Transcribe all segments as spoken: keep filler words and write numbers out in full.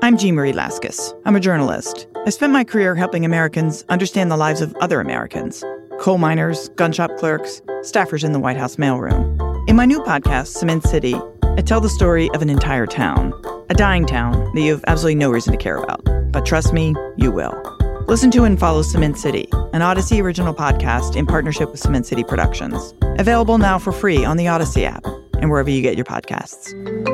I'm Jean Marie Laskus. I'm a journalist. I spent my career helping Americans understand the lives of other Americans. Coal miners, gun shop clerks, staffers in the White House mailroom. In my new podcast, Cement City, I tell the story of an entire town. A dying town that you have absolutely no reason to care about. But trust me, you will. Listen to and follow Cement City, an Odyssey original podcast in partnership with Cement City Productions. Available now for free on the Odyssey app and wherever you get your podcasts.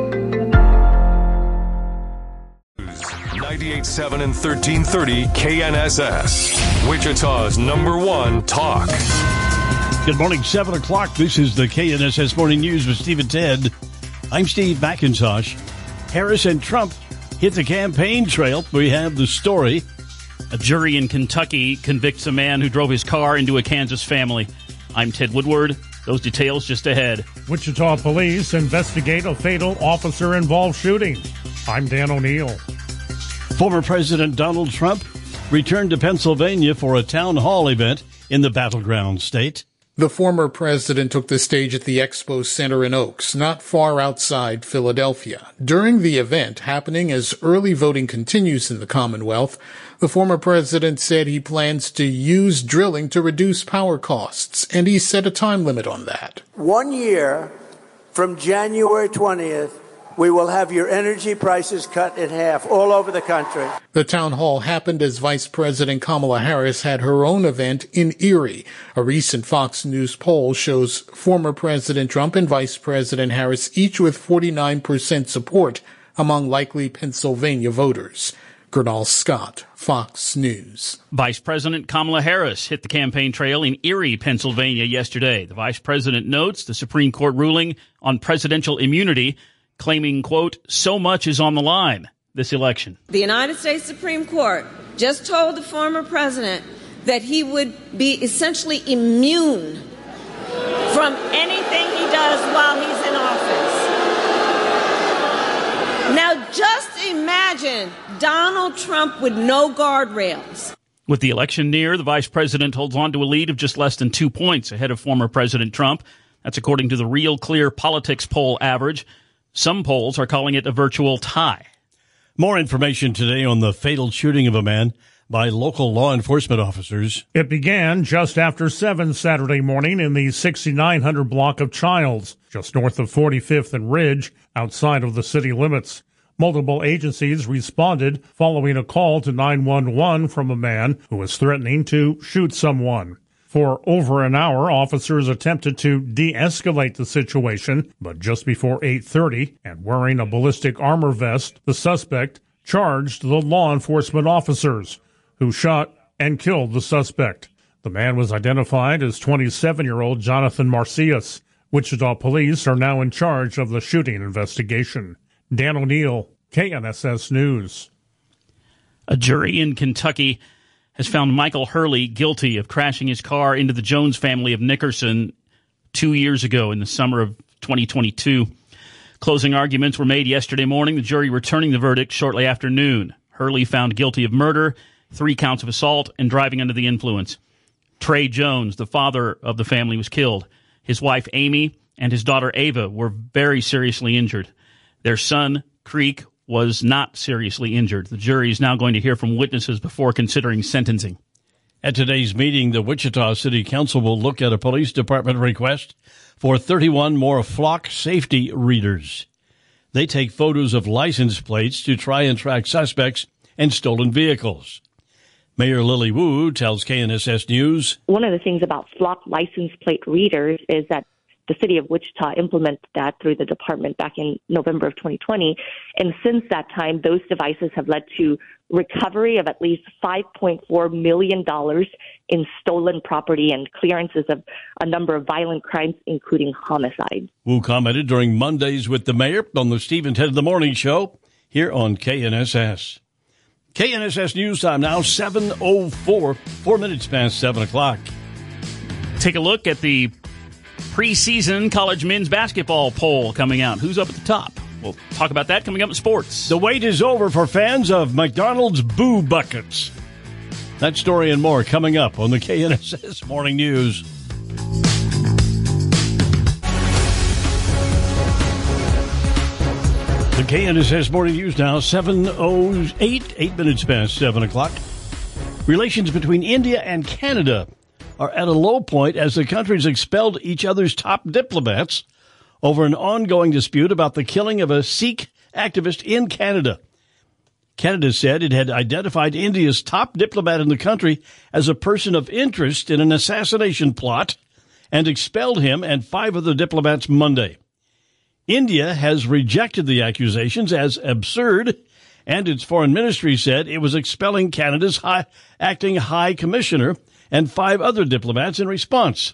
ninety-eight point seven and thirteen thirty K N S S, Wichita's number one talk. Good morning, seven o'clock. This is the K N S S Morning News with Steve and Ted. I'm Steve McIntosh. Harris and Trump hit the campaign trail. We have the story. A jury in Kentucky convicts a man who drove his car into a Kansas family. I'm Ted Woodward. Those details just ahead. Wichita police investigate a fatal officer-involved shooting. I'm Dan O'Neill. Former President Donald Trump returned to Pennsylvania for a town hall event in the battleground state. The former president took the stage at the Expo Center in Oaks, not far outside Philadelphia. During the event, happening as early voting continues in the Commonwealth, the former president said he plans to use drilling to reduce power costs, and he set a time limit on that. One year from January twentieth, we will have your energy prices cut in half all over the country. The town hall happened as Vice President Kamala Harris had her own event in Erie. A recent Fox News poll shows former President Trump and Vice President Harris each with forty-nine percent support among likely Pennsylvania voters. Gernal Scott, Fox News. Vice President Kamala Harris hit the campaign trail in Erie, Pennsylvania yesterday. The vice president notes the Supreme Court ruling on presidential immunity, claiming, quote, so much is on the line this election. The United States Supreme Court just told the former president that he would be essentially immune from anything he does while he's in office. Now just imagine Donald Trump with no guardrails. With the election near, the vice president holds on to a lead of just less than two points ahead of former President Trump. That's according to the Real Clear Politics poll average. Some polls are calling it a virtual tie. More information today on the fatal shooting of a man by local law enforcement officers. It began just after seven Saturday morning in the sixty-nine hundred block of Childs, just north of forty-fifth and Ridge, outside of the city limits. Multiple agencies responded following a call to nine one one from a man who was threatening to shoot someone. For over an hour, officers attempted to de-escalate the situation, but just before eight thirty, and wearing a ballistic armor vest, the suspect charged the law enforcement officers, who shot and killed the suspect. The man was identified as twenty-seven-year-old Jonathan Marcius. Wichita police are now in charge of the shooting investigation. Dan O'Neill, K N S S News. A jury in Kentucky has found Michael Hurley guilty of crashing his car into the Jones family of Nickerson two years ago in the summer of twenty twenty-two. Closing arguments were made yesterday morning, the jury returning the verdict shortly after noon. Hurley found guilty of murder, three counts of assault, and driving under the influence. Trey Jones, the father of the family, was killed. His wife, Amy, and his daughter, Ava, were very seriously injured. Their son, Creek, was not seriously injured. The jury is now going to hear from witnesses before considering sentencing. At today's meeting, the Wichita City Council will look at a police department request for thirty-one more flock safety readers. They take photos of license plates to try and track suspects and stolen vehicles. Mayor Lily Wu tells K N S S News. One of the things about flock license plate readers is that the city of Wichita implemented that through the department back in November of twenty twenty. And since that time, those devices have led to recovery of at least five point four million dollars in stolen property and clearances of a number of violent crimes, including homicide. Wu commented during Mondays with the mayor on the Steve and Ted in the Morning Show here on K N S S. K N S S News Time now, seven oh four, four minutes past seven o'clock. Take a look at the preseason college men's basketball poll coming out. Who's up at the top? We'll talk about that coming up in sports. The wait is over for fans of McDonald's Boo Buckets. That story and more coming up on the K N S S Morning News. The K N S S Morning News now, seven oh eight, eight minutes past seven o'clock. Relations between India and Canada are at a low point as the countries expelled each other's top diplomats over an ongoing dispute about the killing of a Sikh activist in Canada. Canada said it had identified India's top diplomat in the country as a person of interest in an assassination plot and expelled him and five other diplomats Monday. India has rejected the accusations as absurd, and its foreign ministry said it was expelling Canada's high, acting high commissioner and five other diplomats in response.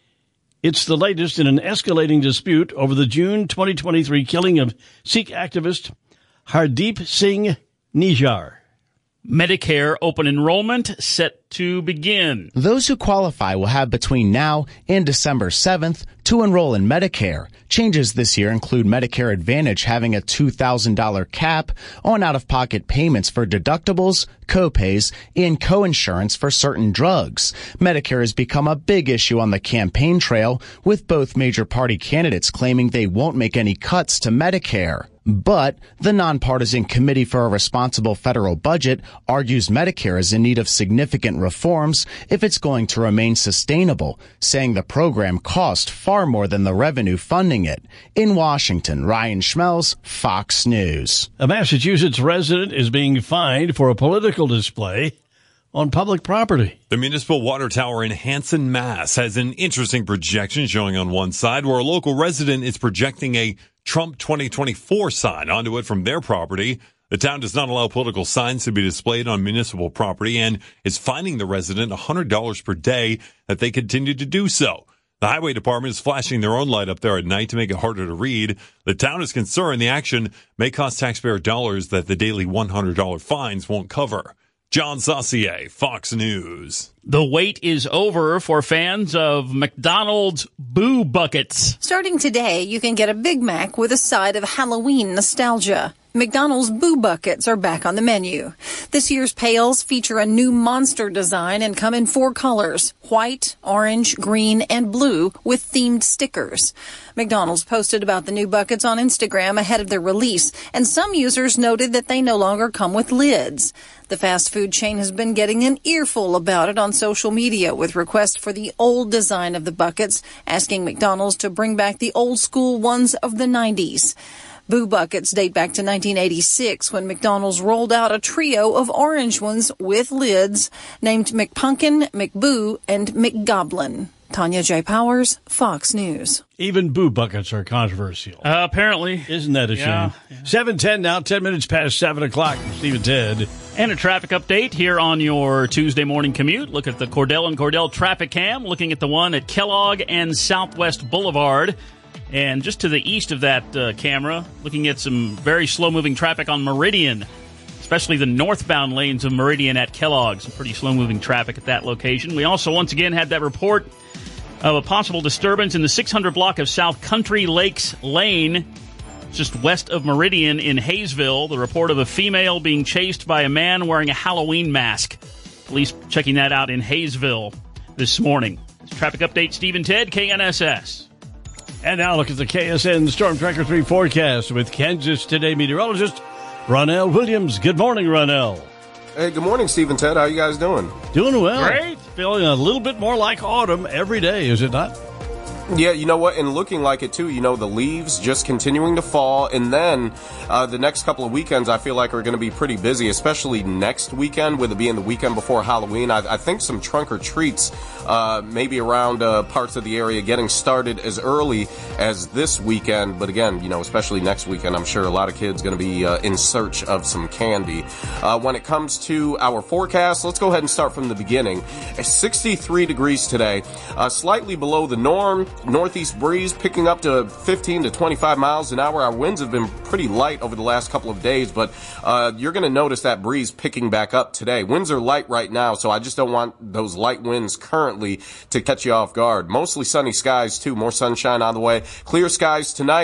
It's the latest in an escalating dispute over the June twenty twenty-three killing of Sikh activist Hardeep Singh Nijjar. Medicare open enrollment set to begin. Those who qualify will have between now and December seventh to enroll in Medicare. Changes this year include Medicare Advantage having a two thousand dollars cap on out-of-pocket payments for deductibles, copays, and coinsurance for certain drugs. Medicare has become a big issue on the campaign trail, with both major party candidates claiming they won't make any cuts to Medicare. But the Nonpartisan Committee for a Responsible Federal Budget argues Medicare is in need of significant reforms if it's going to remain sustainable, saying the program cost far more than the revenue funding it. In Washington, Ryan Schmelz, Fox News. A Massachusetts resident is being fined for a political display on public property. The municipal water tower in Hanson, Mass. has an interesting projection showing on one side where a local resident is projecting a Trump twenty twenty-four sign onto it from their property. The town does not allow political signs to be displayed on municipal property and is fining the resident one hundred dollars per day that they continue to do so. The highway department is flashing their own light up there at night to make it harder to read. The town is concerned the action may cost taxpayer dollars that the daily one hundred dollars fines won't cover. John Saucier, Fox News. The wait is over for fans of McDonald's Boo Buckets. Starting today, you can get a Big Mac with a side of Halloween nostalgia. McDonald's Boo Buckets are back on the menu. This year's pails feature a new monster design and come in four colors: white, orange, green, and blue, with themed stickers. McDonald's posted about the new buckets on Instagram ahead of their release, and some users noted that they no longer come with lids. The fast food chain has been getting an earful about it on social media, with requests for the old design of the buckets, asking McDonald's to bring back the old school ones of the nineties. Boo Buckets date back to nineteen eighty-six, when McDonald's rolled out a trio of orange ones with lids named McPumpkin, McBoo, and McGoblin. Tanya J. Powers, Fox News. Even Boo Buckets are controversial. Uh, apparently. Isn't that a yeah, shame? Yeah. seven ten now, ten minutes past seven o'clock. Steve and Ted. And a traffic update here on your Tuesday morning commute. Look at the Cordell and Cordell traffic cam, looking at the one at Kellogg and Southwest Boulevard. And just to the east of that uh, camera, looking at some very slow-moving traffic on Meridian, especially the northbound lanes of Meridian at Kellogg. Some pretty slow-moving traffic at that location. We also, once again, had that report of a possible disturbance in the six hundred block of South Country Lakes Lane, just west of Meridian in Hayesville. The report of a female being chased by a man wearing a Halloween mask. Police checking that out in Hayesville this morning. Traffic update, Steve and Ted, K N S S. And now look at the K S N Storm Tracker three forecast with Kansas Today meteorologist Ronell Williams. Good morning, Ronell. Hey, good morning, Steve and Ted. How you guys doing? Doing well. Great. Feeling a little bit more like autumn every day, is it not? Yeah, you know what? And looking like it, too. You know, the leaves just continuing to fall. And then uh, the next couple of weekends, I feel like, are going to be pretty busy, especially next weekend, with it being the weekend before Halloween. I, I think some trunk or treats, uh, maybe around uh, parts of the area, getting started as early as this weekend. But again, you know, especially next weekend, I'm sure a lot of kids going to be uh, in search of some candy. Uh, when it comes to our forecast, let's go ahead and start from the beginning. sixty-three degrees today, uh, slightly below the norm. Northeast breeze picking up to fifteen to twenty-five miles an hour. Our winds have been pretty light over the last couple of days, but uh, you're going to notice that breeze picking back up today. Winds are light right now, so I just don't want those light winds currently to catch you off guard. Mostly sunny skies, too. More sunshine on the way. Clear skies tonight.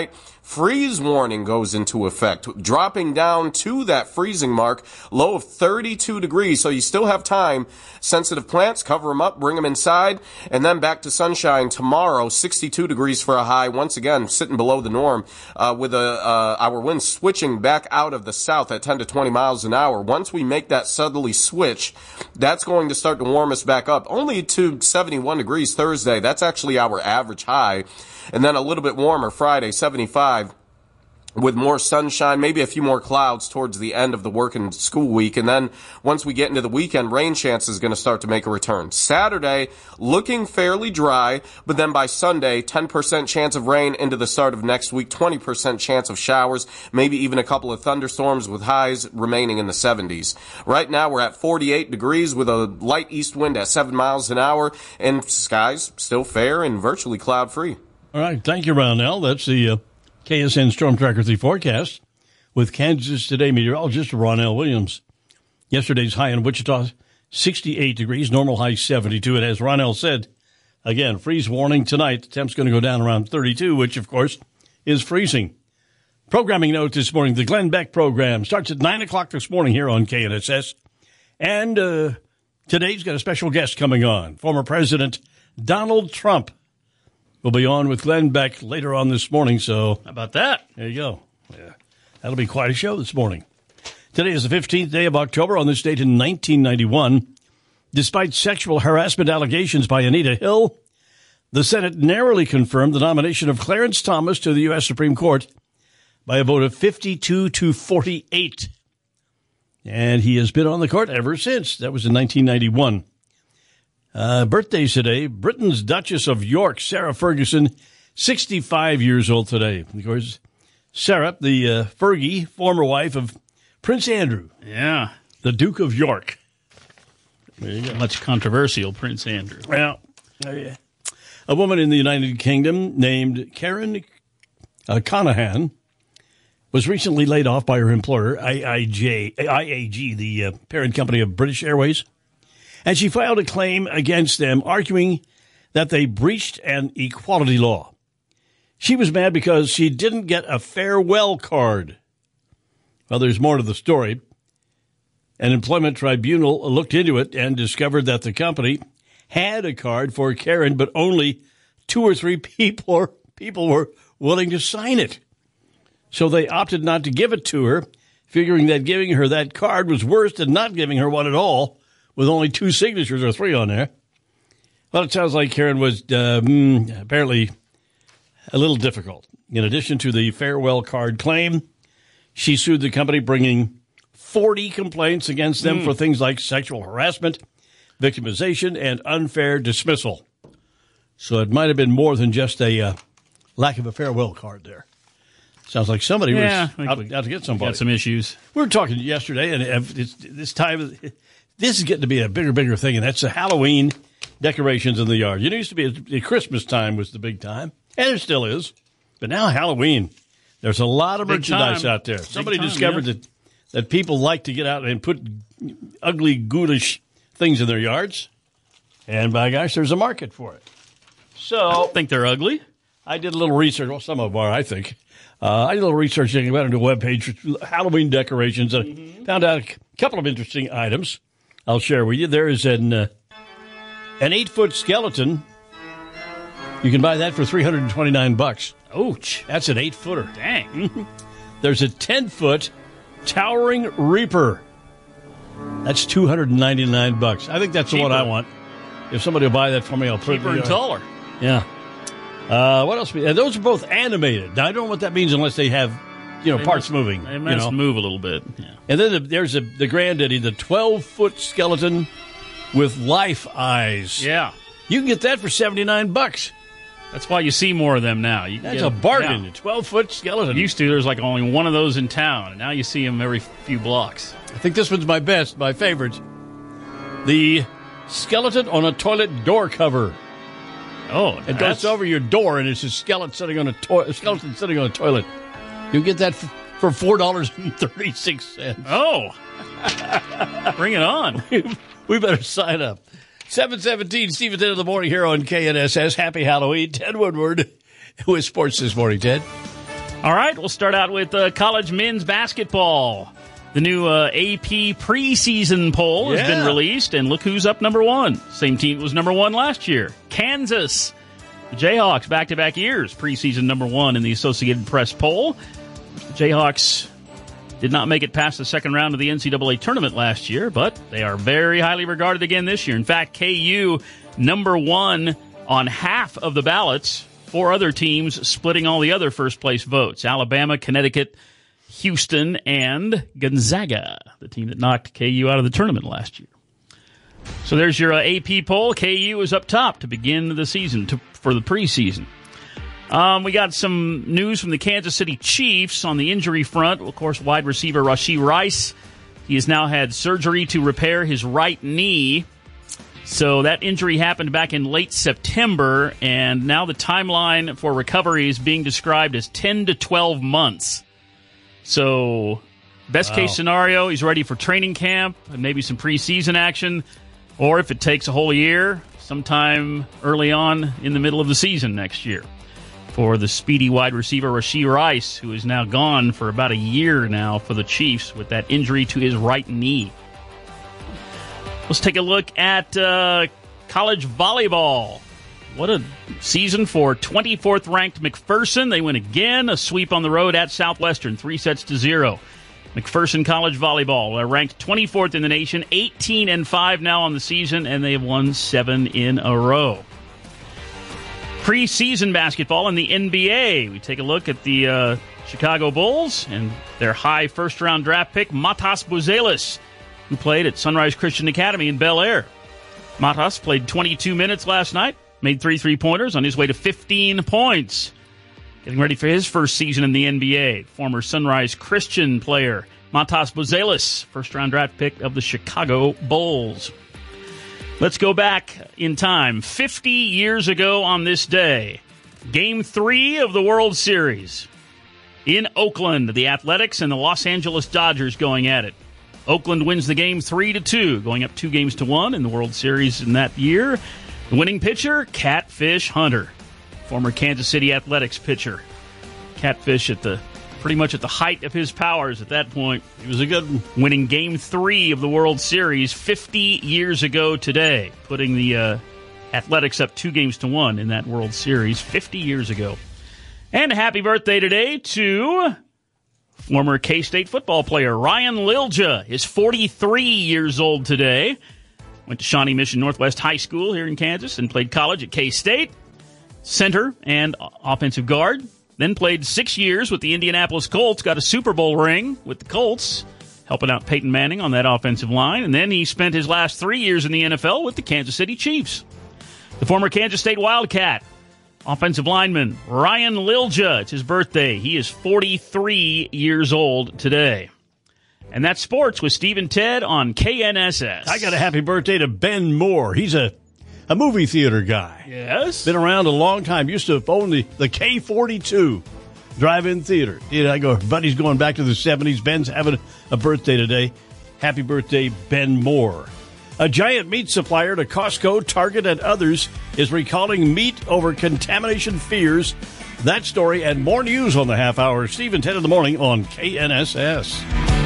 freeze warning goes into effect, dropping down to that freezing mark, low of thirty-two degrees. So you still have time. Sensitive plants, cover them up, bring them inside, and then back to sunshine tomorrow, sixty-two degrees for a high, once again sitting below the norm, uh, with a, uh, our winds switching back out of the south at ten to twenty miles an hour. Once we make that southerly switch, that's going to start to warm us back up, only to seventy-one degrees Thursday. That's actually our average high. And then a little bit warmer Friday, seventy-five, with more sunshine, maybe a few more clouds towards the end of the work and school week. And then once we get into the weekend, rain chance is going to start to make a return. Saturday, looking fairly dry, but then by Sunday, ten percent chance of rain into the start of next week, twenty percent chance of showers, maybe even a couple of thunderstorms with highs remaining in the seventies. Right now, we're at forty-eight degrees with a light east wind at seven miles an hour, and skies still fair and virtually cloud-free. All right, thank you, Ronell. That's the uh, K S N Storm Tracker three forecast with Kansas Today meteorologist Ronell Williams. Yesterday's high in Wichita, sixty-eight degrees, normal high seventy-two. And as Ronell said, again, freeze warning tonight. The temp's going to go down around thirty-two, which, of course, is freezing. Programming note this morning, the Glenn Beck program starts at nine o'clock this morning here on K N S S. And uh, today's got a special guest coming on, former President Donald Trump. We'll be on with Glenn Beck later on this morning, so how about that? There you go. Yeah. That'll be quite a show this morning. Today is the fifteenth day of October. On this date in nineteen ninety-one, despite sexual harassment allegations by Anita Hill, the Senate narrowly confirmed the nomination of Clarence Thomas to the U S Supreme Court by a vote of fifty-two to forty-eight. And he has been on the court ever since. That was in nineteen ninety-one. Uh, birthdays today. Britain's Duchess of York, Sarah Ferguson, sixty-five years old today. Of course, Sarah, the uh, Fergie, former wife of Prince Andrew. Yeah. The Duke of York. There you go. Much controversial, Prince Andrew. Well, uh, a woman in the United Kingdom named Karen uh, Conahan was recently laid off by her employer, I A G, the uh, parent company of British Airways. And she filed a claim against them, arguing that they breached an equality law. She was mad because she didn't get a farewell card. Well, there's more to the story. An employment tribunal looked into it and discovered that the company had a card for Karen, but only two or three people, people were willing to sign it. So they opted not to give it to her, figuring that giving her that card was worse than not giving her one at all, with only two signatures or three on there. Well, it sounds like Karen was uh, mm, apparently a little difficult. In addition to the farewell card claim, she sued the company, bringing forty complaints against them mm. for things like sexual harassment, victimization, and unfair dismissal. So it might have been more than just a uh, lack of a farewell card there. Sounds like somebody yeah, was out, out to get somebody. Got some issues. We were talking yesterday, and it's, this time... This is getting to be a bigger, bigger thing, and that's the Halloween decorations in the yard. You know, it used to be a, a Christmas time was the big time, and it still is. But now Halloween, there's a lot of big merchandise time. out there. Big Somebody time, discovered yeah. that, that people like to get out and put ugly, ghoulish things in their yards. And by gosh, there's a market for it. So I don't think they're ugly. I did a little research. Well, some of them are, I think. Uh, I did a little research. I went into a webpage, Halloween decorations, and mm-hmm. found out a couple of interesting items. I'll share with you. There is an uh, an eight-foot skeleton. You can buy that for three hundred twenty-nine bucks. Ouch. That's an eight-footer. Dang. There's a ten-foot towering reaper. That's two hundred ninety-nine bucks. I think that's Cheaper. the one I want. If somebody will buy that for me, I'll put Cheaper it and uh, taller. Yeah. Uh, what else? And those are both animated. Now, I don't know what that means unless they have, you know, they parts must, moving. They must you know. move a little bit. Yeah. And then the, there's a, the granddaddy, the twelve-foot skeleton with life eyes. Yeah. You can get that for seventy-nine bucks. That's why you see more of them now. You That's get, a bargain. yeah. A twelve-foot skeleton. Used to, there's like only one of those in town, and now you see them every few blocks. I think this one's my best, my favorite. The skeleton on a toilet door cover. Oh, it goes over your door, and it's a skeleton sitting on a, to- a skeleton sitting on a toilet. You get that f- for four dollars and thirty-six cents. Oh, bring it on! We better sign up. Seven seventeen, Steve at ten in the morning here on K N S S. Happy Halloween, Ted Woodward with sports this morning. Ted. All right, we'll start out with uh, college men's basketball. The new uh, A P preseason poll Yeah. has been released, and look who's up number one. Same team was number one last year, Kansas. The Jayhawks, back-to-back years, preseason number one in the Associated Press poll. The Jayhawks did not make it past the second round of the N C double A tournament last year, but they are very highly regarded again this year. In fact, K U number one on half of the ballots, four other teams splitting all the other first-place votes. Alabama, Connecticut, Houston, and Gonzaga, the team that knocked K U out of the tournament last year. So there's your uh, A P poll. K U is up top to begin the season, to, for the preseason. Um, we got some news from the Kansas City Chiefs on the injury front. Of course, wide receiver Rashee Rice, he has now had surgery to repair his right knee. So that injury happened back in late September, and now the timeline for recovery is being described as ten to twelve months. So, best Wow. case scenario, he's ready for training camp and maybe some preseason action. Or if it takes a whole year, sometime early on in the middle of the season next year for the speedy wide receiver Rashee Rice, who is now gone for about a year now for the Chiefs with that injury to his right knee. Let's take a look at uh, college volleyball. What a season for twenty-fourth ranked McPherson. They win again, a sweep on the road at Southwestern, three sets to zero. McPherson College Volleyball are ranked twenty-fourth in the nation, eighteen and five now on the season, and they have won seven in a row. Preseason basketball in the N B A. We take a look at the uh, Chicago Bulls and their high first-round draft pick, Matas Buzelis, who played at Sunrise Christian Academy in Bel Air. Matas played twenty-two minutes last night, made three three-pointers on his way to fifteen points. Getting ready for his first season in the N B A. Former Sunrise Christian player Matas Buzelis, first-round draft pick of the Chicago Bulls. Let's go back in time. fifty years ago on this day, Game three of the World Series. In Oakland, the Athletics and the Los Angeles Dodgers going at it. Oakland wins the game three to two, going up two games to one in the World Series in that year. The winning pitcher, Catfish Hunter, former Kansas City Athletics pitcher. Catfish at the pretty much at the height of his powers at that point. He was a good one. Winning game three of the World Series fifty years ago today, putting the uh, Athletics up two games to one in that World Series fifty years ago. And a happy birthday today to former K-State football player Ryan Lilja is forty-three years old today. Went to Shawnee Mission Northwest High School here in Kansas and played college at K-State. Center and offensive guard. Then played six years with the Indianapolis Colts. Got a Super Bowl ring with the Colts, helping out Peyton Manning on that offensive line. And then he spent his last three years in the N F L with the Kansas City Chiefs. The former Kansas State Wildcat, offensive lineman Ryan Lilja. It's his birthday. He is forty-three years old today. And that's sports with Steve and Ted on K N S S. I got a happy birthday to Ben Moore. He's a, a movie theater guy. Yes. Been around a long time. Used to own the, the K forty-two drive-in theater. Yeah, I go, buddy's going back to the seventies. Ben's having a birthday today. Happy birthday, Ben Moore. A giant meat supplier to Costco, Target, and others is recalling meat over contamination fears. That story and more news on the half hour. Steve and Ted in the morning on K N S S.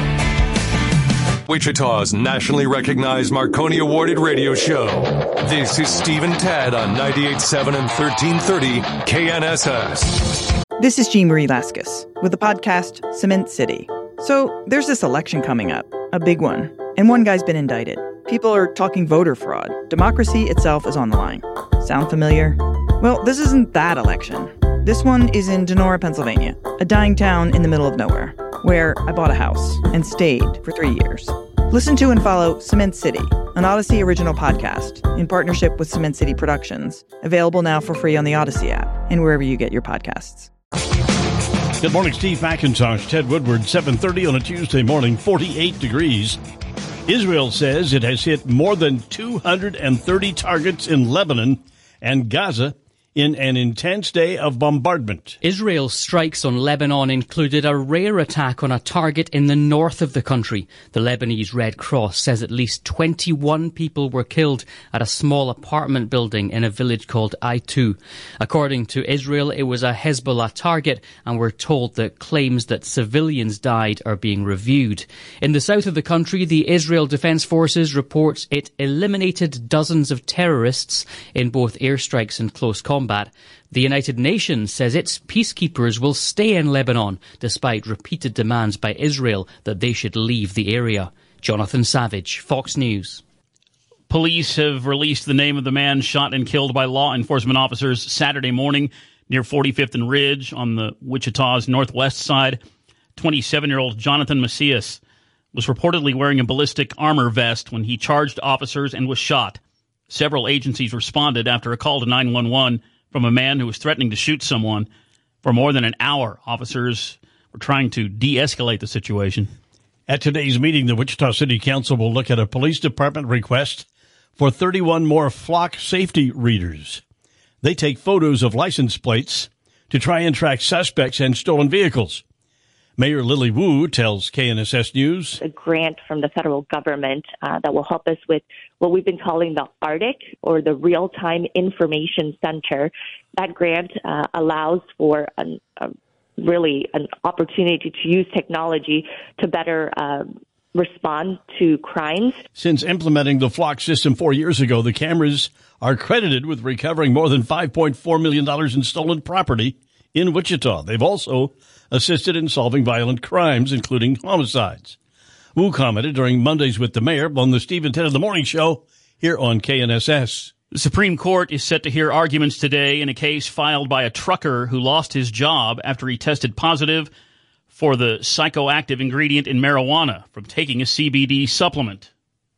Wichita's nationally recognized Marconi Awarded radio show. This is Steve and Ted on ninety-eight point seven and thirteen thirty K N S S. This is Jean Marie Laskus with the podcast Cement City. So there's this election coming up, a big one, and one guy's been indicted. People are talking voter fraud. Democracy itself is on the line. Sound familiar? Well, this isn't that election. This one is in Denora, Pennsylvania, a dying town in the middle of nowhere, where I bought a house and stayed for three years. Listen to and follow Cement City, an Odyssey original podcast in partnership with Cement City Productions, available now for free on the Odyssey app and wherever you get your podcasts. Good morning, Steve McIntosh, Ted Woodward, seven thirty on a Tuesday morning, forty-eight degrees. Israel says it has hit more than two hundred thirty targets in Lebanon and Gaza in an intense day of bombardment. Israel's strikes on Lebanon included a rare attack on a target in the north of the country. The Lebanese Red Cross says at least twenty-one people were killed at a small apartment building in a village called Aitu. According to Israel, it was a Hezbollah target, and we're told that claims that civilians died are being reviewed. In the south of the country, the Israel Defense Forces reports it eliminated dozens of terrorists in both airstrikes and close combat. Combat. The United Nations says its peacekeepers will stay in Lebanon despite repeated demands by Israel that they should leave the area. Jonathan Savage, Fox News. Police have released the name of the man shot and killed by law enforcement officers Saturday morning near forty-fifth and Ridge on the Wichita's northwest side. twenty-seven-year-old Jonathan Macias was reportedly wearing a ballistic armor vest when he charged officers and was shot. Several agencies responded after a call to nine one one from a man who was threatening to shoot someone. For more than an hour, officers were trying to de-escalate the situation. At today's meeting, the Wichita City Council will look at a police department request for thirty-one more flock safety readers. They take photos of license plates to try and track suspects and stolen vehicles. Mayor Lily Wu tells K N S S News. A grant from the federal government uh, that will help us with what we've been calling the ARTIC, or the Real-Time Information Center. That grant uh, allows for an, a, really an opportunity to use technology to better uh, respond to crimes. Since implementing the Flock system four years ago, the cameras are credited with recovering more than five point four million dollars in stolen property in Wichita. They've also assisted in solving violent crimes, including homicides. Wu commented during Mondays with the Mayor on the Stephen Ted in the Morning Show here on K N S S. The Supreme Court is set to hear arguments today in a case filed by a trucker who lost his job after he tested positive for the psychoactive ingredient in marijuana from taking a C B D supplement.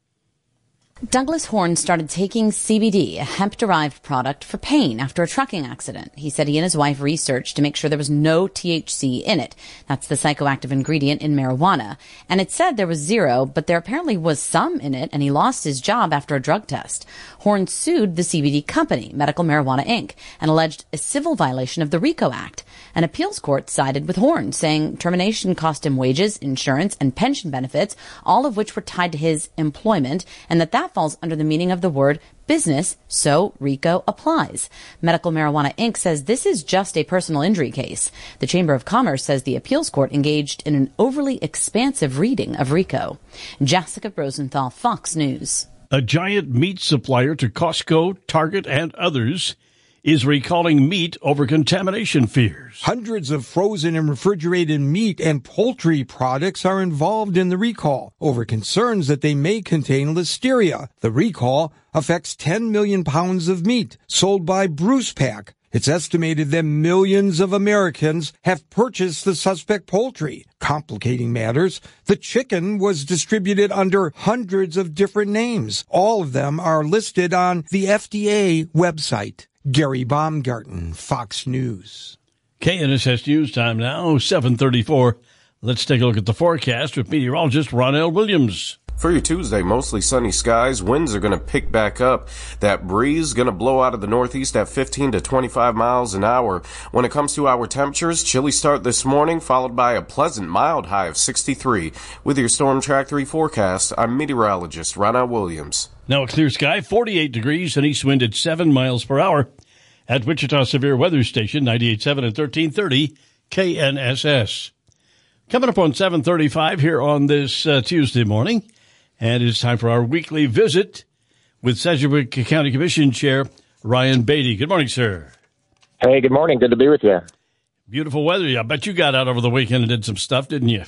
Douglas Horn started taking C B D, a hemp-derived product, for pain after a trucking accident. He said he and his wife researched to make sure there was no T H C in it. That's the psychoactive ingredient in marijuana. And it said there was zero, but there apparently was some in it, and he lost his job after a drug test. Horn sued the C B D company, Medical Marijuana Incorporated, and alleged a civil violation of the RICO Act. An appeals court sided with Horn, saying termination cost him wages, insurance, and pension benefits, all of which were tied to his employment, and that that falls under the meaning of the word business, so RICO applies. Medical Marijuana Incorporated says this is just a personal injury case. The Chamber of Commerce says the appeals court engaged in an overly expansive reading of RICO. Jessica Rosenthal, Fox News. A giant meat supplier to Costco, Target, and others is recalling meat over contamination fears. Hundreds of frozen and refrigerated meat and poultry products are involved in the recall over concerns that they may contain listeria. The recall affects ten million pounds of meat sold by Bruce Pack. It's estimated that millions of Americans have purchased the suspect poultry. Complicating matters, the chicken was distributed under hundreds of different names. All of them are listed on the F D A website. Gary Baumgarten, Fox News. K N S S News time now, seven thirty-four. Let's take a look at the forecast with meteorologist Ronell Williams. For your Tuesday, mostly sunny skies. Winds are going to pick back up. That breeze going to blow out of the northeast at fifteen to twenty-five miles an hour. When it comes to our temperatures, chilly start this morning, followed by a pleasant, mild high of sixty-three. With your Storm Track three forecast, I'm meteorologist Ronell Williams. Now a clear sky, forty-eight degrees, and east wind at seven miles per hour. At Wichita Severe Weather Station, ninety-eight point seven and thirteen thirty K N S S. Coming up on seven thirty-five here on this uh, Tuesday morning. And it's time for our weekly visit with Sedgwick County Commission Chair Ryan Beatty. Good morning, sir. Hey, good morning. Good to be with you. Beautiful weather. I bet you got out over the weekend and did some stuff, didn't you?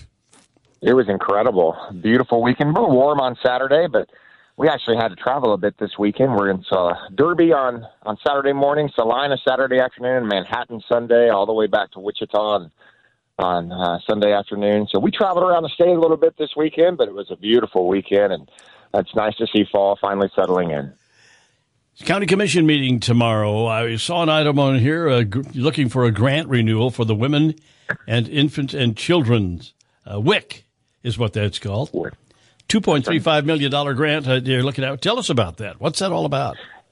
It was incredible. Beautiful weekend. A little warm on Saturday, but we actually had to travel a bit this weekend. We're in uh, Derby on, on Saturday morning, Salina Saturday afternoon, Manhattan Sunday, all the way back to Wichita and on uh, Sunday afternoon. So we traveled around the state a little bit this weekend, but it was a beautiful weekend, and it's nice to see fall finally settling in. County Commission meeting tomorrow. I saw an item on here uh, gr- looking for a grant renewal for the Women and Infant and Children's uh, W I C is what that's called. two point three five million dollars grant uh, you're looking at. Tell us about that. What's that all about?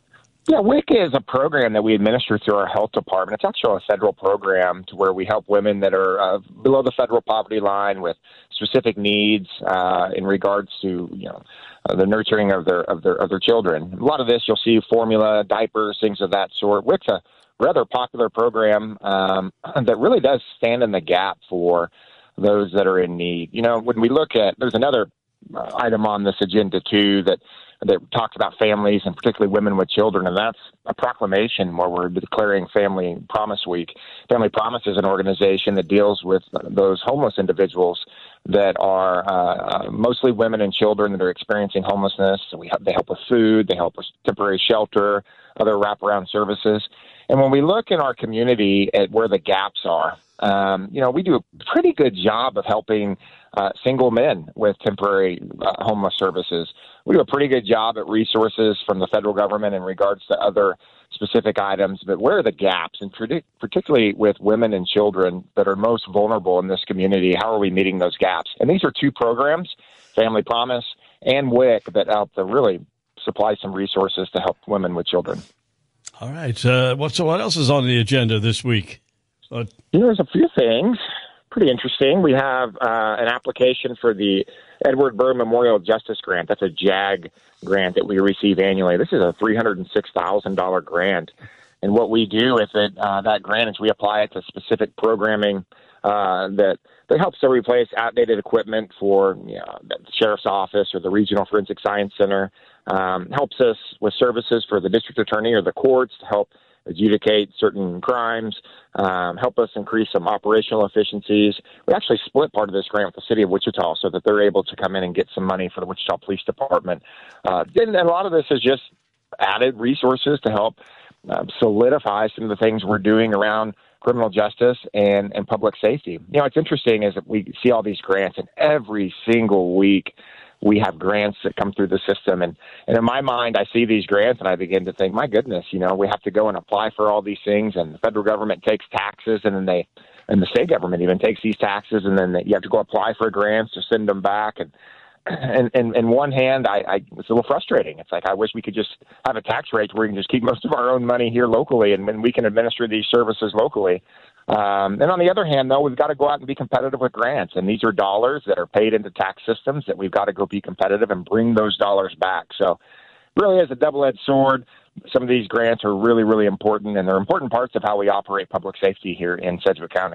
Yeah, W I C is a program that we administer through our health department. It's actually a federal program to where we help women that are uh, below the federal poverty line with specific needs uh, in regards to, you know, uh, the nurturing of their of their of their children. A lot of this you'll see formula, diapers, things of that sort. W I C's a rather popular program um, that really does stand in the gap for those that are in need. You know, when we look at, there's another uh, item on this agenda too that that talks about families and particularly women with children, and that's a proclamation where we're declaring Family Promise Week. Family Promise is an organization that deals with those homeless individuals that are uh, mostly women and children that are experiencing homelessness. So we help, they help with food, they help with temporary shelter, other wraparound services. And when we look in our community at where the gaps are, um, you know, we do a pretty good job of helping uh, single men with temporary uh, homeless services. We do a pretty good job at resources from the federal government in regards to other specific items. But where are the gaps, and particularly with women and children that are most vulnerable in this community? How are we meeting those gaps? And these are two programs, Family Promise and W I C, that help to really supply some resources to help women with children. All right. Uh, what, so what else is on the agenda this week? Uh, There's a few things. Pretty interesting. We have uh, an application for the Edward Burr Memorial Justice Grant. That's a JAG grant that we receive annually. This is a three hundred six thousand dollars grant. And what we do with it, uh, that grant is we apply it to specific programming uh, that, that helps to replace outdated equipment for you know, the sheriff's office or the Regional Forensic Science Center. Um, helps us with services for the district attorney or the courts to help adjudicate certain crimes, um, help us increase some operational efficiencies. We actually split part of this grant with the city of Wichita so that they're able to come in and get some money for the Wichita Police Department. Uh, and a lot of this is just added resources to help uh, solidify some of the things we're doing around criminal justice and, and public safety. You know, it's interesting is that we see all these grants, and every single week we have grants that come through the system. And, and in my mind, I see these grants and I begin to think, my goodness, you know, we have to go and apply for all these things, and the federal government takes taxes, and then they, and the state government even takes these taxes, and then they, you have to go apply for grants to send them back. And, and, and, and one hand, I, I, it's a little frustrating. It's like, I wish we could just have a tax rate where we can just keep most of our own money here locally, and when we can administer these services locally. Um, and on the other hand, though, we've got to go out and be competitive with grants. And these are dollars that are paid into tax systems that we've got to go be competitive and bring those dollars back. So it really is a double-edged sword. Some of these grants are really, really important, and they're important parts of how we operate public safety here in Sedgwick County.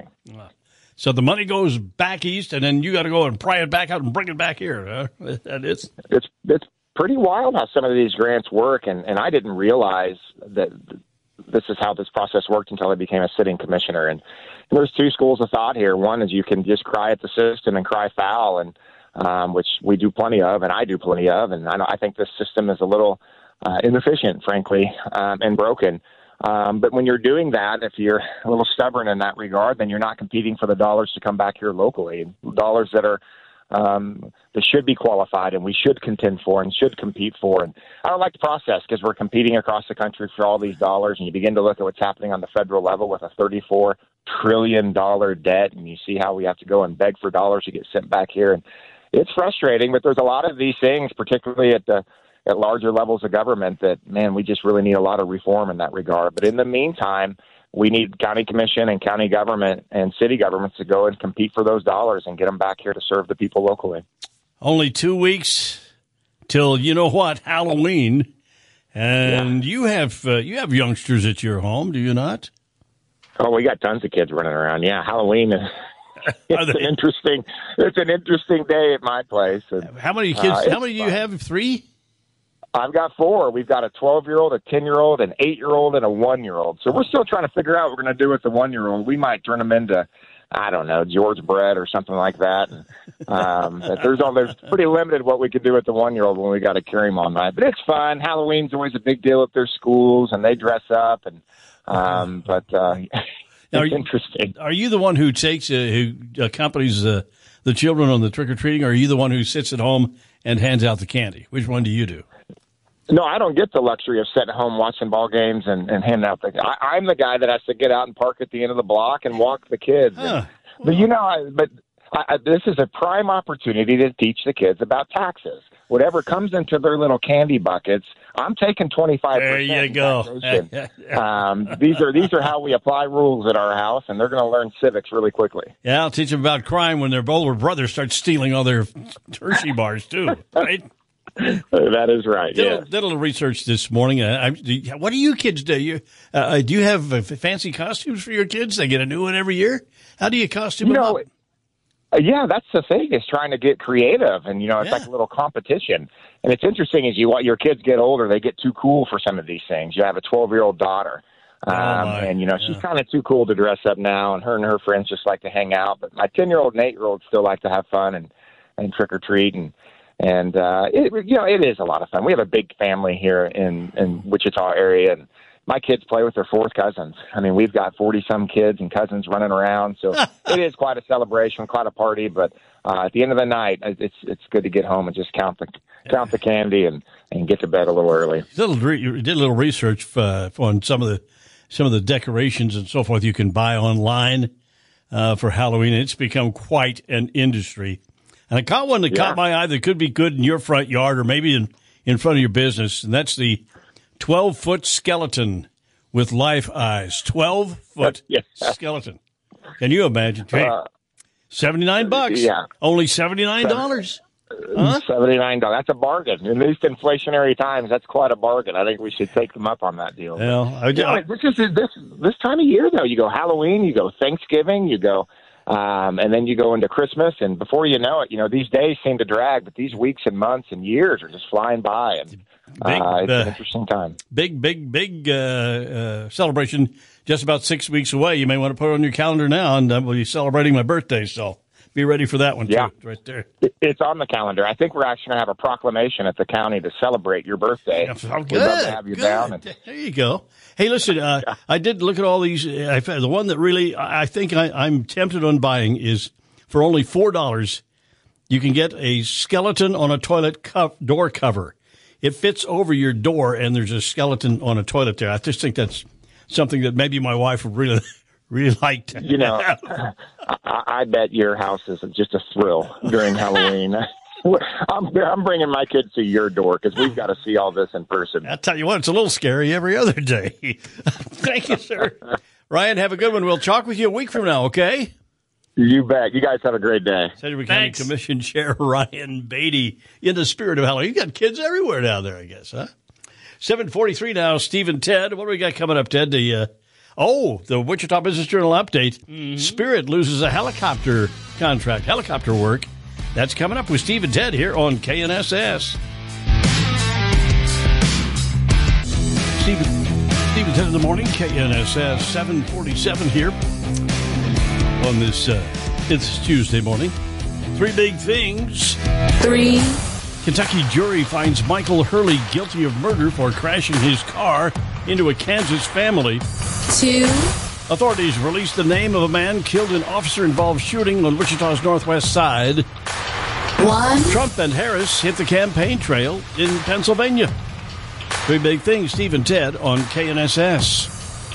So the money goes back east, and then you got to go and pry it back out and bring it back here. Huh? That is. It's, it's pretty wild how some of these grants work, and, and I didn't realize that this is how this process worked until I became a sitting commissioner. And, and there's two schools of thought here. One is you can just cry at the system and cry foul, and um, which we do plenty of, and I do plenty of. And I, I think this system is a little uh, inefficient, frankly, um, and broken. Um, but when you're doing that, if you're a little stubborn in that regard, then you're not competing for the dollars to come back here locally, dollars that are Um, that should be qualified and we should contend for and should compete for. And I don't like the process because we're competing across the country for all these dollars, and you begin to look at what's happening on the federal level with a thirty-four trillion dollars debt, and you see how we have to go and beg for dollars to get sent back here. And it's frustrating, but there's a lot of these things, particularly at the at larger levels of government, that, man, we just really need a lot of reform in that regard. But in the meantime, we need county commission and county government and city governments to go and compete for those dollars and get them back here to serve the people locally. Only two weeks till, you know what, Halloween. And yeah. you have uh, you have youngsters at your home, do you not? Oh, we got tons of kids running around. Yeah, Halloween is it's an interesting it's an interesting day at my place. And, how many kids? Uh, how many do you have? Three? I've got four. We've got a twelve-year-old, a ten-year-old, an eight-year-old, and a one-year-old. So we're still trying to figure out what we're going to do with the one-year-old. We might turn them into, I don't know, George Brett or something like that. And, um, but there's all, there's pretty limited what we could do with the one-year-old when we got to carry him all night. But it's fun. Halloween's always a big deal at their schools, and they dress up. And um, but uh, now, it's are you, interesting. Are you the one who takes uh, who accompanies uh, the children on the trick or treating, or are you the one who sits at home and hands out the candy? Which one do you do? No, I don't get the luxury of sitting at home watching ball games and, and handing out the. I, I'm the guy that has to get out and park at the end of the block and walk the kids. Huh. And, but you know, I, but I, this is a prime opportunity to teach the kids about taxes. Whatever comes into their little candy buckets, I'm taking twenty-five percent. There you go. um, these are these are how we apply rules at our house, and they're going to learn civics really quickly. Yeah, I'll teach them about crime when their older brother starts stealing all their Hershey bars, too, right? That is right, Did, yeah. a, did a little research this morning. Uh, I, do you, what do you kids do? You, uh, do you have uh, fancy costumes for your kids? They get a new one every year? How do you costume You them know, up? Uh, yeah, that's the thing, is trying to get creative. And, you know, it's Yeah. like a little competition. And it's interesting as you your kids get older, they get too cool for some of these things. You have a twelve-year-old daughter. Um, my. and, you know, she's kind of too cool to dress up now, and her and her friends just like to hang out. But my ten-year-old and eight-year-old still like to have fun and, and trick-or-treat. And, and uh, it, you know, it is a lot of fun. We have a big family here in, in Wichita area, and my kids play with their fourth cousins. I mean, we've got forty-some kids and cousins running around, so it is quite a celebration, quite a party. But uh, at the end of the night, it's it's good to get home and just count the count the candy and, and get to bed a little early. Little re- you did a little research uh, on some of the some of the decorations and so forth you can buy online uh, for Halloween. It's become quite an industry. And I caught one that Yeah. caught my eye that could be good in your front yard or maybe in, in front of your business, and that's the twelve-foot skeleton with life eyes. twelve-foot Yeah. skeleton. Can you imagine? Hey, Uh, seventy-nine bucks. yeah. Only seventy-nine dollars. Huh? seventy-nine dollars. That's a bargain. In these inflationary times, that's quite a bargain. I think we should take them up on that deal. Well, I, You know, I, this is this this time of year, though. You go Halloween, you go Thanksgiving, you go, um, and then you go into Christmas, and before you know it, you know, these days seem to drag, but these weeks and months and years are just flying by, and Big, uh, it's uh, an interesting time. big, big, big uh, uh, celebration just about six weeks away. You may want to put it on your calendar now, and uh, we'll be celebrating my birthday, so be ready for that one, Yeah. too, right there. It- It's on the calendar. I think we're actually going to have a proclamation at the county to celebrate your birthday. Oh, We'd good, love to have you good. down. And, There you go. Hey, listen, uh, I did look at all these. uh, I found the one that really I I think I, I'm tempted on buying is for only four dollars. You can get a skeleton on a toilet co- door cover. It fits over your door, and there's a skeleton on a toilet there. I just think that's something that maybe my wife would really, really like to you know, have. I, I bet your house is just a thrill during Halloween. I'm, I'm bringing my kids to your door because we've got to see all this in person. I'll tell you what, it's a little scary every other day. Thank you, sir. Ryan, have a good one. We'll talk with you a week from now, okay? You bet. You guys have a great day. Sedgwick Thanks. County Commission Chair Ryan Beatty, in the spirit of Halloween. You got kids everywhere down there, I guess, huh? seven forty-three now, Steve and Ted. What do we got coming up, Ted? The uh, Oh, the Wichita Business Journal update. Mm-hmm. Spirit loses a helicopter contract, helicopter work. That's coming up with Steve and Ted here on K N S S. Steve, Steve and Ted in the morning, K N S S, seven forty-seven here. On this, uh, it's Tuesday morning. Three big things. Three. Kentucky jury finds Michael Hurley guilty of murder for crashing his car into a Kansas family. Two. Authorities released the name of a man killed in officer-involved shooting on Wichita's northwest side. One. Trump and Harris hit the campaign trail in Pennsylvania. Three big things, Steve and Ted on K N S S.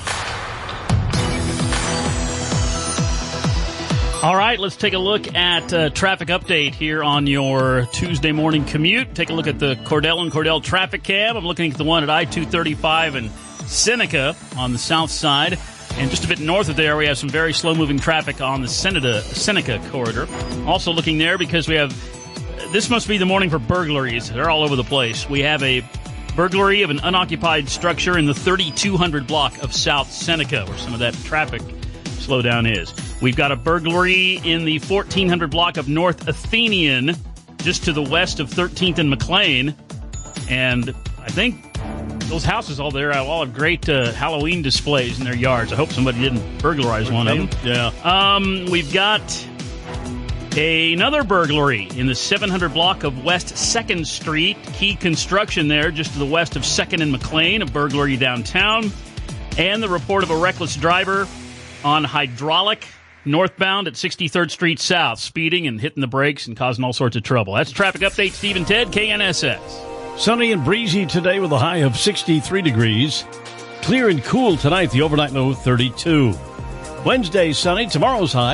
All right, let's take a look at uh, traffic update here on your Tuesday morning commute. Take a look at the Cordell and Cordell traffic cam. I'm looking at the one at I two thirty-five and Seneca on the south side. And just a bit north of there, we have some very slow-moving traffic on the Seneca, Seneca corridor. Also looking there because we have, this must be the morning for burglaries. They're all over the place. We have a burglary of an unoccupied structure in the thirty-two hundred block of South Seneca, where some of that traffic slowdown is. We've got a burglary in the fourteen hundred block of North Athenian, just to the west of thirteenth and McLean. And I think those houses all there all have great uh, Halloween displays in their yards. I hope somebody didn't burglarize one of them. Yeah. Um, we've got another burglary in the seven hundred block of West second Street. Key construction there just to the west of second and McLean, a burglary downtown. And the report of a reckless driver on Hydraulic northbound at sixty-third Street South, speeding and hitting the brakes and causing all sorts of trouble. That's traffic update. Steve and Ted, K N S S. Sunny and breezy today with a high of sixty-three degrees. Clear and cool tonight, the overnight low thirty-two. Wednesday, sunny. Tomorrow's high,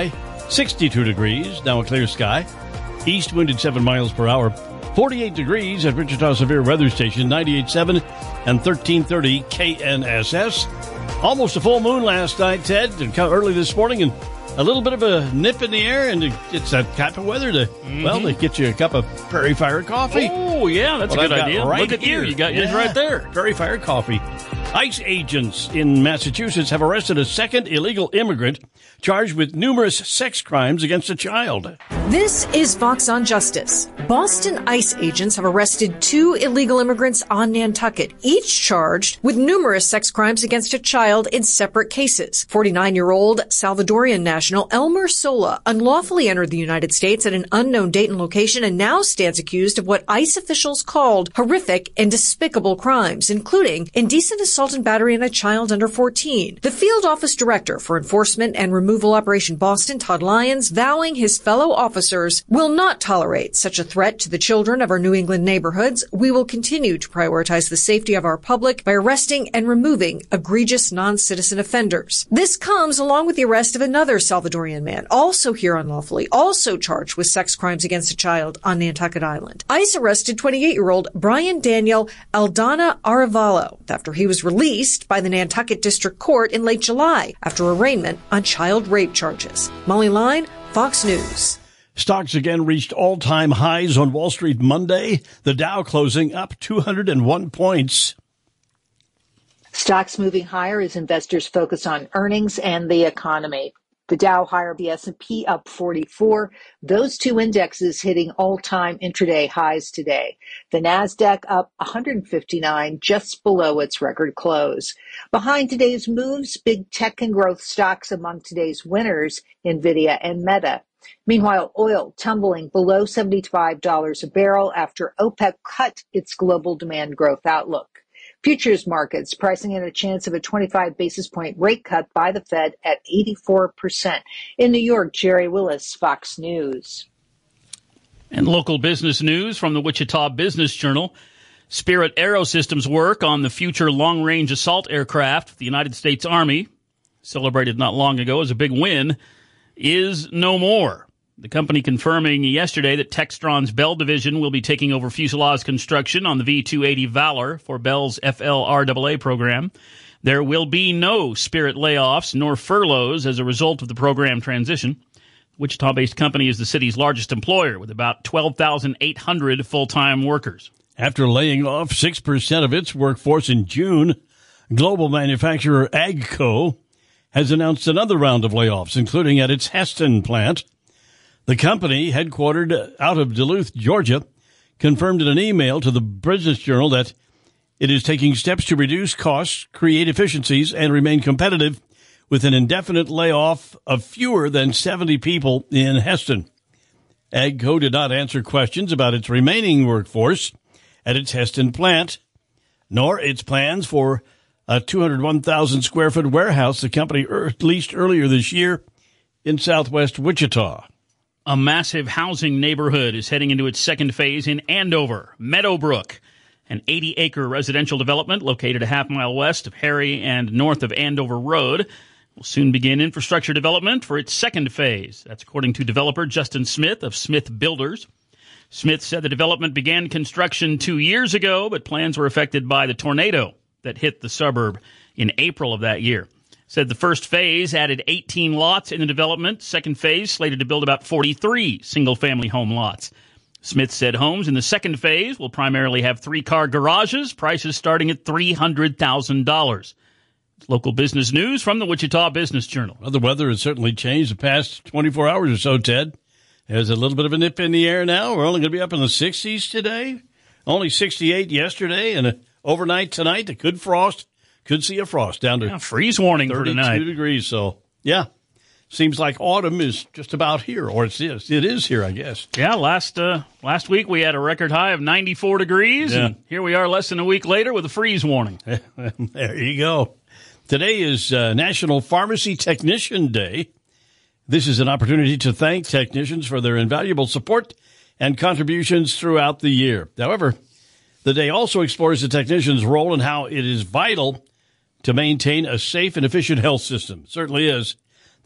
sixty-two degrees, now a clear sky. East wind at seven miles per hour. forty-eight degrees at Wichita Severe Weather Station, ninety-eight point seven and thirteen thirty K N S S. Almost a full moon last night, Ted, and early this morning, and a little bit of a nip in the air, and it's that type of weather to, mm-hmm. well, to get you a cup of Prairie Fire coffee. Oh, yeah, that's well, a good idea. Right Look at here. you. You got yours yeah. right there. Prairie Fire coffee. ICE agents in Massachusetts have arrested a second illegal immigrant charged with numerous sex crimes against a child. This is Fox on Justice. Boston ICE agents have arrested two illegal immigrants on Nantucket, each charged with numerous sex crimes against a child in separate cases. forty-nine-year-old Salvadorian national Elmer Sola unlawfully entered the United States at an unknown date and location and now stands accused of what ICE officials called horrific and despicable crimes, including indecent assault and battery on a child under fourteen. The field office director for Enforcement and Removal Operation Boston, Todd Lyons, vowing his fellow officers will not tolerate such a threat to the children of our New England neighborhoods. We will continue to prioritize the safety of our public by arresting and removing egregious non-citizen offenders. This comes along with the arrest of another Salvadorian man, also here unlawfully, also charged with sex crimes against a child on Nantucket Island. ICE arrested twenty-eight-year-old Brian Daniel Aldana Arevalo after he was released by the Nantucket District Court in late July after arraignment on child rape charges. Molly Line, Fox News. Stocks again reached all-time highs on Wall Street Monday, the Dow closing up two hundred one points. Stocks moving higher as investors focus on earnings and the economy. The Dow higher, the S and P up forty-four. Those two indexes hitting all-time intraday highs today. The Nasdaq up one hundred fifty-nine, just below its record close. Behind today's moves, big tech and growth stocks among today's winners, Nvidia and Meta. Meanwhile, oil tumbling below seventy-five dollars a barrel after OPEC cut its global demand growth outlook. Futures markets pricing in a chance of a twenty-five basis point rate cut by the Fed at eighty-four percent. In New York, Jerry Willis, Fox News. And local business news from the Wichita Business Journal. Spirit Aerosystems work on the future long-range assault aircraft the United States Army, celebrated not long ago as a big win, is no more. The company confirming yesterday that Textron's Bell division will be taking over fuselage construction on the V two eighty Valor for Bell's F L R A A program. There will be no Spirit layoffs nor furloughs as a result of the program transition. Wichita-based company is the city's largest employer with about twelve thousand eight hundred full-time workers. After laying off six percent of its workforce in June, global manufacturer AGCO has announced another round of layoffs, including at its Heston plant. The company, headquartered out of Duluth, Georgia, confirmed in an email to the Business Journal that it is taking steps to reduce costs, create efficiencies, and remain competitive with an indefinite layoff of fewer than seventy people in Heston. AGCO did not answer questions about its remaining workforce at its Heston plant, nor its plans for a two hundred one thousand square foot warehouse the company leased earlier this year in southwest Wichita. A massive housing neighborhood is heading into its second phase in Andover, Meadowbrook, an eighty-acre residential development located a half mile west of Harry and north of Andover Road. Will soon begin infrastructure development for its second phase. That's according to developer Justin Smith of Smith Builders. Smith said the development began construction two years ago, but plans were affected by the tornado that hit the suburb in April of that year. Said the first phase added eighteen lots in the development. Second phase slated to build about forty-three single-family home lots. Smith said homes in the second phase will primarily have three-car garages, prices starting at three hundred thousand dollars. Local business news from the Wichita Business Journal. Well, the weather has certainly changed the past twenty-four hours or so, Ted. There's a little bit of a nip in the air now. We're only going to be up in the sixties today. Only sixty-eight yesterday, and a, overnight tonight, a good frost. Could see a frost down to yeah, freeze warning for tonight. thirty-two degrees. So, yeah, seems like autumn is just about here, or it's it is here, I guess. Yeah, last uh, last week we had a record high of ninety-four degrees, yeah. And here we are less than a week later with a freeze warning. There you go. Today is uh, National Pharmacy Technician Day. This is an opportunity to thank technicians for their invaluable support and contributions throughout the year. However, the day also explores the technician's role and how it is vital to maintain a safe and efficient health system. It certainly is.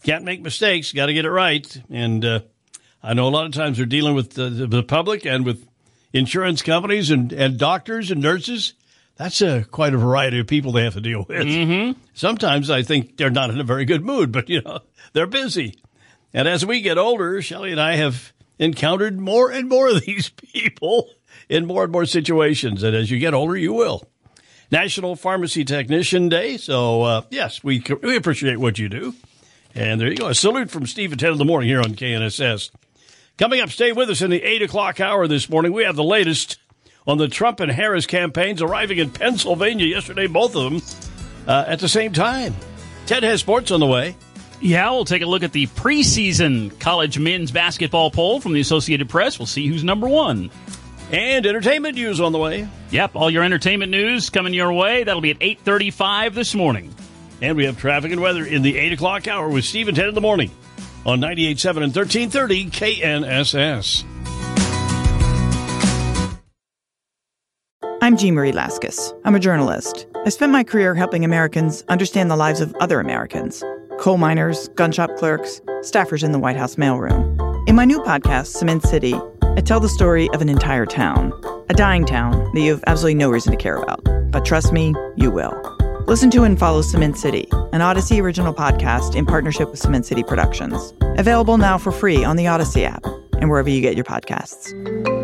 can't make mistakes. Got to get it right. And uh, I know a lot of times they're dealing with the, the public and with insurance companies and, and doctors and nurses. That's a, quite a variety of people they have to deal with. Mm-hmm. Sometimes I think they're not in a very good mood, but, you know, they're busy. And as we get older, Shelley and I have encountered more and more of these people in more and more situations. And as you get older, you will. National Pharmacy Technician Day. So, uh, yes, we we appreciate what you do. And there you go. A salute from Steve at ten in the morning here on K N S S. Coming up, stay with us in the eight o'clock hour this morning. We have the latest on the Trump and Harris campaigns arriving in Pennsylvania yesterday, both of them uh, at the same time. Ted has sports on the way. Yeah, we'll take a look at the preseason college men's basketball poll from the Associated Press. We'll see who's number one. And entertainment news on the way. Yep, all your entertainment news coming your way. That'll be at eight thirty-five this morning. And we have traffic and weather in the eight o'clock hour with Steve and Ted in the morning on ninety-eight point seven and thirteen thirty K N S S. I'm Jean Marie Laskus. I'm a journalist. I spent my career helping Americans understand the lives of other Americans. Coal miners, gun shop clerks, staffers in the White House mailroom. In my new podcast, Cement City, I tell the story of an entire town. A dying town that you have absolutely no reason to care about. But trust me, you will. Listen to and follow Cement City, an Odyssey original podcast in partnership with Cement City Productions. Available now for free on the Odyssey app and wherever you get your podcasts.